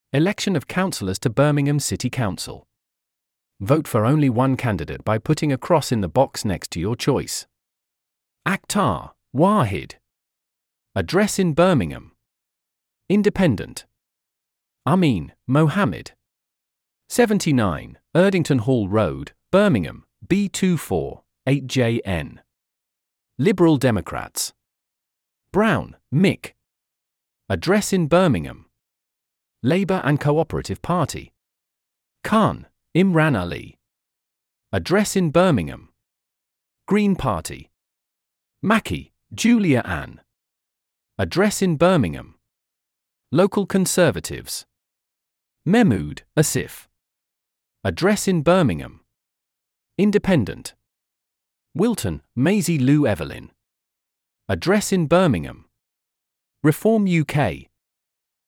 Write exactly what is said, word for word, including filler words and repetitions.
Election of councillors to Birmingham City Council. Vote for only one candidate by putting a cross in the box next to your choice. Akhtar Wahid. Address in Birmingham. Independent. Amin Mohammed. seventy-nine, Erdington Hall Road, Birmingham, B two four eight J N. Liberal Democrats. Brown Mick. Address in Birmingham. Labour and Cooperative Party. Khan Imran Ali. Address in Birmingham. Green Party. Mackie Julia Ann. Address in Birmingham. Local Conservatives. Mehmood Asif. Address in Birmingham. Independent. Wilton Maisie Lou Evelyn. Address in Birmingham. Reform U K.